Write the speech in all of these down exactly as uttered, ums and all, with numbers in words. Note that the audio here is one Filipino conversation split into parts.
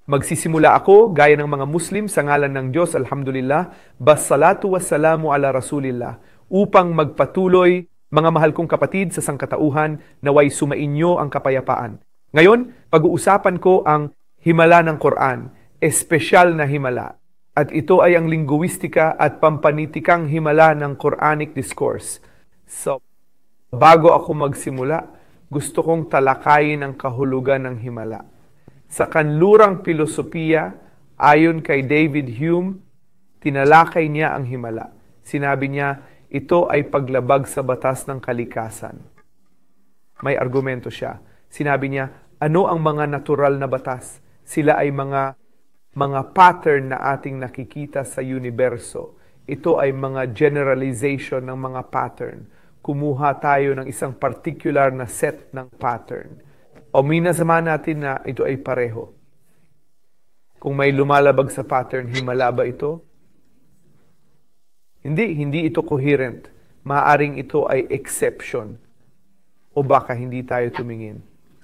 Magsisimula ako, gaya ng mga Muslim, sa ngalan ng Diyos, alhamdulillah, bassalatu wassalamu ala rasulillah, upang magpatuloy, mga mahal kong kapatid sa sangkatauhan, naway sumainyo ang kapayapaan. Ngayon, pag-uusapan ko ang himala ng Quran, espesyal na himala. At ito ay ang linguistika at pampanitikang himala ng Quranic discourse. So, bago ako magsimula, gusto kong talakayin ang kahulugan ng himala. Sa kanlurang filosofiya, ayon kay David Hume, tinalakay niya ang himala. Sinabi niya, ito ay paglabag sa batas ng kalikasan. May argumento siya. Sinabi niya, ano ang mga natural na batas? Sila ay mga mga pattern na ating nakikita sa universo. Ito ay mga generalization ng mga pattern. Kumuha tayo ng isang particular na set ng pattern. O minasama natin na ito ay pareho. Kung may lumalabag sa pattern, himala ba ito? Hindi, hindi ito coherent. Maaring ito ay exception. O baka hindi tayo tumingin.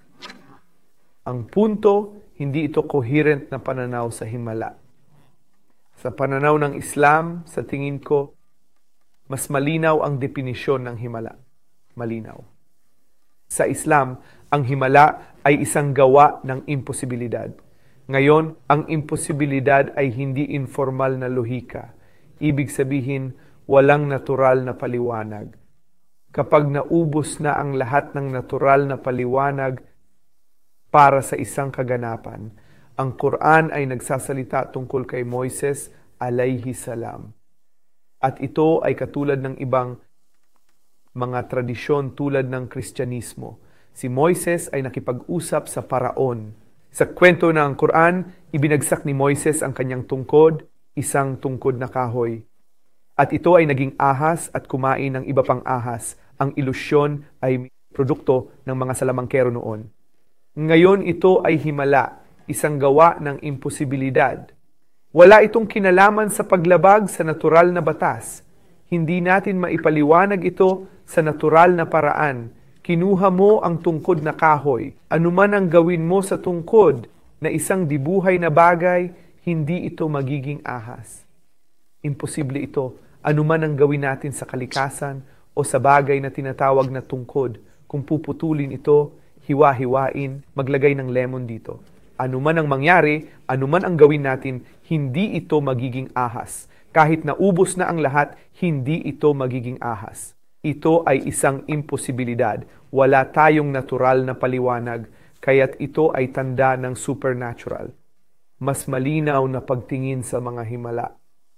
Ang punto, hindi ito coherent na pananaw sa himala. Sa pananaw ng Islam, sa tingin ko, mas malinaw ang definisyon ng himala. Malinaw. Sa Islam, ang himala ay isang gawa ng imposibilidad. Ngayon, ang imposibilidad ay hindi informal na lohika. Ibig sabihin, walang natural na paliwanag. Kapag naubos na ang lahat ng natural na paliwanag para sa isang kaganapan, ang Quran ay nagsasalita tungkol kay Moises alayhi salam. At ito ay katulad ng ibang mga tradisyon tulad ng Kristyanismo. Si Moises ay nakipag-usap sa paraon. Sa kwento ng Quran, ibinagsak ni Moises ang kanyang tungkod, isang tungkod na kahoy. At ito ay naging ahas at kumain ng iba pang ahas. Ang ilusyon ay produkto ng mga salamangkero noon. Ngayon ito ay himala, isang gawa ng imposibilidad. Wala itong kinalaman sa paglabag sa natural na batas. Hindi natin maipaliwanag ito sa natural na paraan. Kinuha mo ang tungkod na kahoy. Anuman ang gawin mo sa tungkod na isang dibuhay na bagay, hindi ito magiging ahas. Imposible ito. Anuman ang gawin natin sa kalikasan o sa bagay na tinatawag na tungkod, kung puputulin ito, hiwa-hiwain, maglagay ng lemon dito. Anuman ang mangyari, anuman ang gawin natin, hindi ito magiging ahas. Kahit naubos na ang lahat, hindi ito magiging ahas. Ito ay isang imposibilidad. Wala tayong natural na paliwanag, kaya't ito ay tanda ng supernatural. Mas malinaw na pagtingin sa mga himala.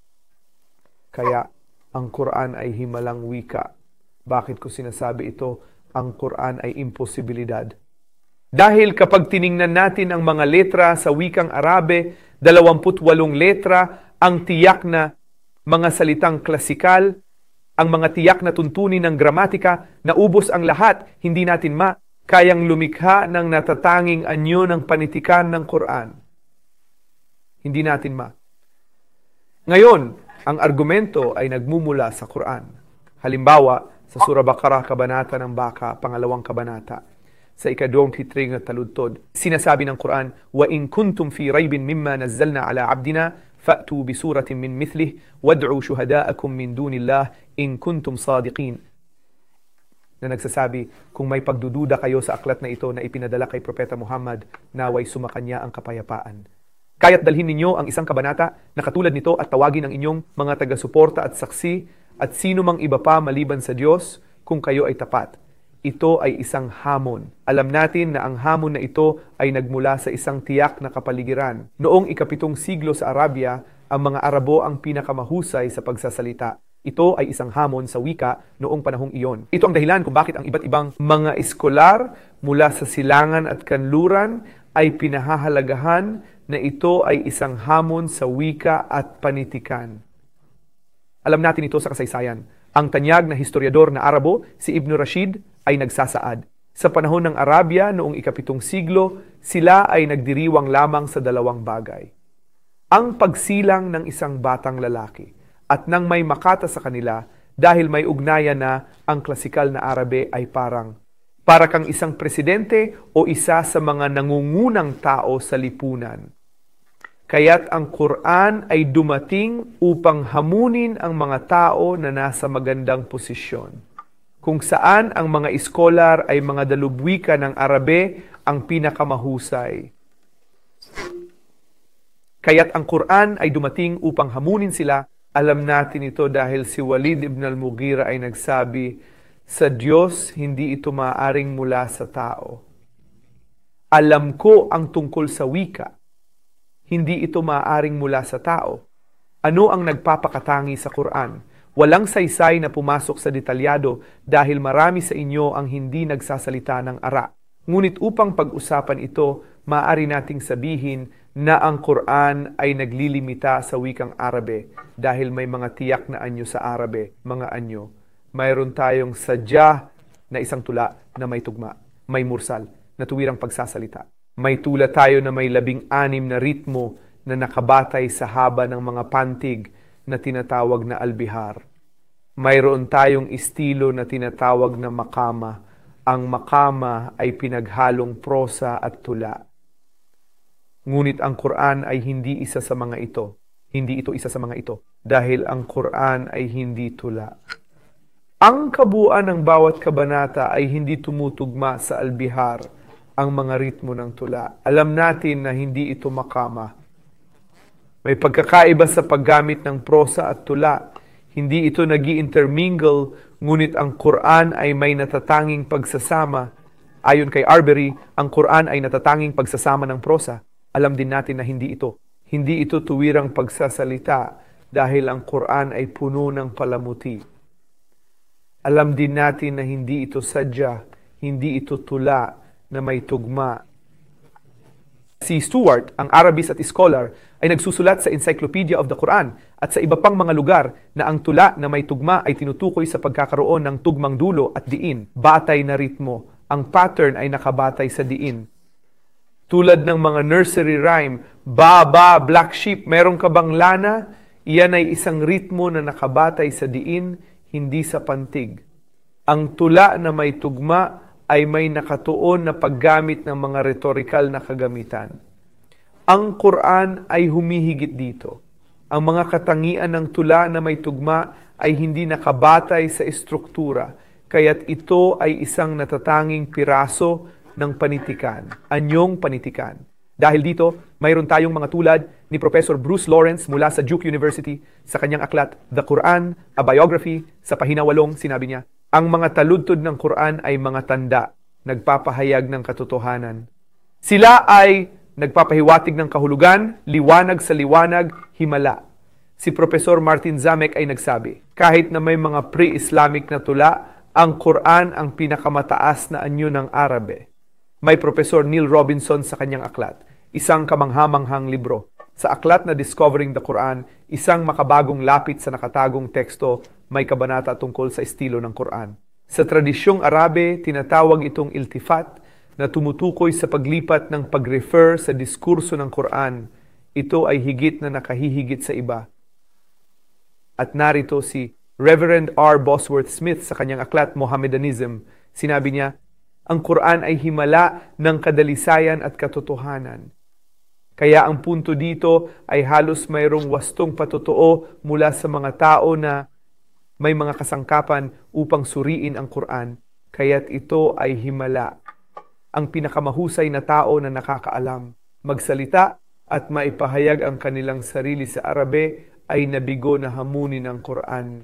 Kaya, ang Quran ay himalang wika. Bakit ko sinasabi ito? Ang Quran ay imposibilidad. Dahil kapag tiningnan natin ang mga letra sa wikang Arabe, dalawampu't walong letra, ang tiyak na mga salitang klasikal, ang mga tiyak na tuntunin ng gramatika, naubos ang lahat, hindi natin ma, kayang lumikha ng natatanging anyo ng panitikan ng Quran. Hindi natin ma. Ngayon, ang argumento ay nagmumula sa Quran. Halimbawa, sa Surah Baqarah, Kabanata ng Baka, pangalawang kabanata, sa ikadwangtitring na taludtod, sinasabi ng Quran, وَإِن كُنْتُمْ فِي رَيْبٍ مِمَّا نَزَّلْنَا عَلَى عَبْدِنَا فَأْتُوا بِسُورَةٍ مِّن مِثْلِهِ وَادْعُوا شُهَدَاءَكُم مِّن دُونِ اللَّهِ إِن كُنْتُمْ صَادِقِينَ. Na nagsasabi, kung may pagdududa kayo sa aklat na ito na ipinadala kay Propeta Muhammad, naway sumakanya ang kapayapaan. Kaya't dalhin ninyo ang isang kabanata na katulad nito at tawagin ang inyong mga taga-suporta at saksi at sino mang iba pa maliban sa Diyos kung kayo ay tapat. Ito ay isang hamon. Alam natin na ang hamon na ito ay nagmula sa isang tiyak na kapaligiran. Noong ikapitong siglo sa Arabia, ang mga Arabo ang pinakamahusay sa pagsasalita. Ito ay isang hamon sa wika noong panahong iyon. Ito ang dahilan kung bakit ang iba't ibang mga eskolar mula sa silangan at kanluran ay pinahahalagahan na ito ay isang hamon sa wika at panitikan. Alam natin ito sa kasaysayan. Ang tanyag na historiador na Arabo, si Ibn Rashid, ay nagsasaad. Sa panahon ng Arabia noong ikapitong siglo, sila ay nagdiriwang lamang sa dalawang bagay. Ang pagsilang ng isang batang lalaki at nang may makata sa kanila dahil may ugnayan na ang klasikal na Arabe ay parang para kang isang presidente o isa sa mga nangungunang tao sa lipunan. Kaya't ang Quran ay dumating upang hamunin ang mga tao na nasa magandang posisyon. Kung saan ang mga iskolar ay mga dalubwika ng Arabe ang pinakamahusay. Kaya't ang Quran ay dumating upang hamunin sila. Alam natin ito dahil si Walid ibn al-Mughira ay nagsabi, sa Diyos hindi ito maaaring mula sa tao. Alam ko ang tungkol sa wika. Hindi ito maaaring mula sa tao. Ano ang nagpapakatangi sa Quran? Walang saysay na pumasok sa detalyado dahil marami sa inyo ang hindi nagsasalita ng ara. Ngunit upang pag-usapan ito, maaari nating sabihin na ang Quran ay naglilimita sa wikang Arabe dahil may mga tiyak na anyo sa Arabe, mga anyo. Mayroon tayong sadya na isang tula na may tugma, may mursal na tuwirang pagsasalita. May tula tayo na may labing-anim na ritmo na nakabatay sa haba ng mga pantig na tinatawag na albihar. Mayroon tayong estilo na tinatawag na makama. Ang makama ay pinaghalong prosa at tula. Ngunit ang Quran ay hindi isa sa mga ito. Hindi ito isa sa mga ito dahil ang Quran ay hindi tula. Ang kabuuan ng bawat kabanata ay hindi tumutugma sa albihar, ang mga ritmo ng tula. Alam natin na hindi ito makama. May pagkakaiba sa paggamit ng prosa at tula. Hindi ito nag-i-intermingle, ngunit ang Quran ay may natatanging pagsasama. Ayon kay Arbery, ang Quran ay natatanging pagsasama ng prosa. Alam din natin na hindi ito. Hindi ito tuwirang pagsasalita dahil ang Quran ay puno ng palamuti. Alam din natin na hindi ito sadya, hindi ito tula na may tugma. Si Stewart, ang Arabist at scholar, ay nagsusulat sa Encyclopedia of the Quran at sa iba pang mga lugar na ang tula na may tugma ay tinutukoy sa pagkakaroon ng tugmang dulo at diin, batay na ritmo. Ang pattern ay nakabatay sa diin. Tulad ng mga nursery rhyme, ba, ba, black sheep, meron ka bang lana? Iyan ay isang ritmo na nakabatay sa diin, hindi sa pantig. Ang tula na may tugma ay may nakatuon na paggamit ng mga rhetorical na kagamitan. Ang Quran ay humihigit dito. Ang mga katangian ng tula na may tugma ay hindi nakabatay sa estruktura, kaya't ito ay isang natatanging piraso ng panitikan, anyong panitikan. Dahil dito, mayroon tayong mga tulad ni Professor Bruce Lawrence mula sa Duke University sa kanyang aklat, The Quran, A Biography, sa pahina walong, sinabi niya, ang mga taludtod ng Quran ay mga tanda, nagpapahayag ng katotohanan. Sila ay nagpapahiwatig ng kahulugan, liwanag sa liwanag, himala. Si Professor Martin Zamek ay nagsabi, kahit na may mga pre-Islamic na tula, ang Quran ang pinakamataas na anyo ng Arabe. May Professor Neil Robinson sa kanyang aklat, isang kamanghamanghang libro. Sa aklat na Discovering the Quran, isang makabagong lapit sa nakatagong teksto, may kabanata tungkol sa estilo ng Quran. Sa tradisyong Arabe, tinatawag itong iltifat na tumutukoy sa paglipat ng pag-refer sa diskurso ng Quran. Ito ay higit na nakahihigit sa iba. At narito si Reverend R. Bosworth Smith sa kanyang aklat Mohammedanism. Sinabi niya, ang Quran ay himala ng kadalisayan at katotohanan. Kaya ang punto dito ay halos mayroong wastong patotoo mula sa mga tao na may mga kasangkapan upang suriin ang Quran, kaya't ito ay himala. Ang pinakamahusay na tao na nakakaalam, magsalita at maipahayag ang kanilang sarili sa Arabe ay nabigo na hamunin ng Quran.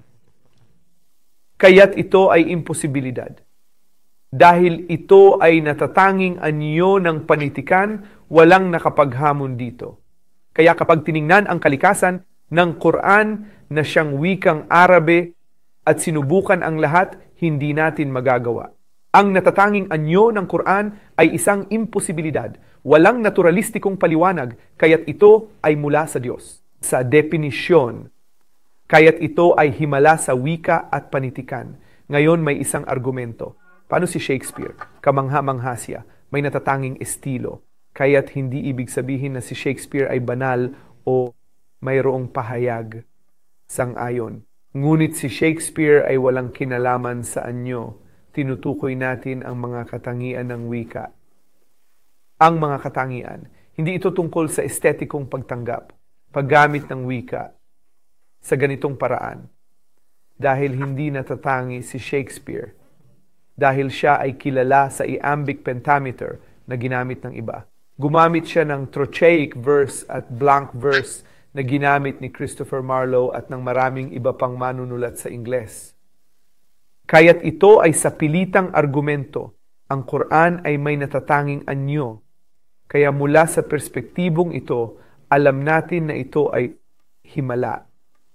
Kaya't ito ay imposibilidad. Dahil ito ay natatanging anyo ng panitikan, walang nakapaghamon dito. Kaya kapag tiningnan ang kalikasan ng Quran na siyang wikang Arabe at sinubukan ang lahat, hindi natin magagawa. Ang natatanging anyo ng Quran ay isang imposibilidad. Walang naturalistikong paliwanag, kaya't ito ay mula sa Diyos. Sa definisyon, kaya't ito ay himala sa wika at panitikan. Ngayon may isang argumento. Paano si Shakespeare? Kamangha-mangha siya. May natatanging estilo. Kaya't hindi ibig sabihin na si Shakespeare ay banal o mayroong pahayag. Sang-ayon. Ngunit si Shakespeare ay walang kinalaman sa anyo. Tinutukoy natin ang mga katangian ng wika. Ang mga katangian, Hindi ito tungkol sa estetikong pagtanggap, paggamit ng wika sa ganitong paraan. Dahil hindi natatangi si Shakespeare. Dahil siya ay kilala sa iambic pentameter na ginamit ng iba. Gumamit siya ng trochaic verse at blank verse na ginamit ni Christopher Marlowe at ng maraming iba pang manunulat sa Ingles. Kaya't ito ay sa pilitang argumento, ang Quran ay may natatanging anyo. Kaya mula sa perspektibong ito, alam natin na ito ay himala.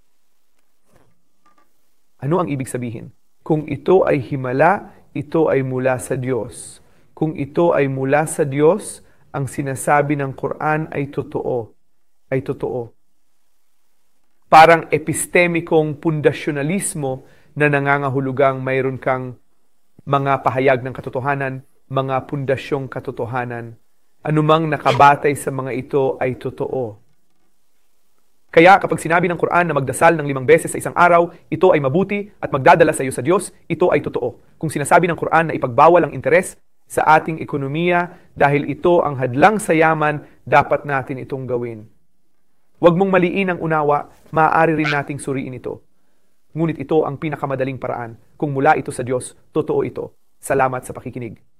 Ano ang ibig sabihin? Kung ito ay himala, ito ay mula sa Diyos. Kung ito ay mula sa Diyos, ang sinasabi ng Quran ay totoo. Ay totoo. Parang epistemikong pundasyonalismo na nangangahulugang mayroon kang mga pahayag ng katotohanan, mga pundasyong katotohanan. Anumang nakabatay sa mga ito ay totoo. Kaya kapag sinabi ng Quran na magdasal ng limang beses sa isang araw, ito ay mabuti at magdadala sa iyo sa Diyos, ito ay totoo. Kung sinasabi ng Quran na ipagbawal ang interes sa ating ekonomiya dahil ito ang hadlang sa yaman, dapat natin itong gawin. Huwag mong maliin ang unawa, maaari rin nating suriin ito. Ngunit ito ang pinakamadaling paraan. Kung mula ito sa Diyos, totoo ito. Salamat sa pakikinig.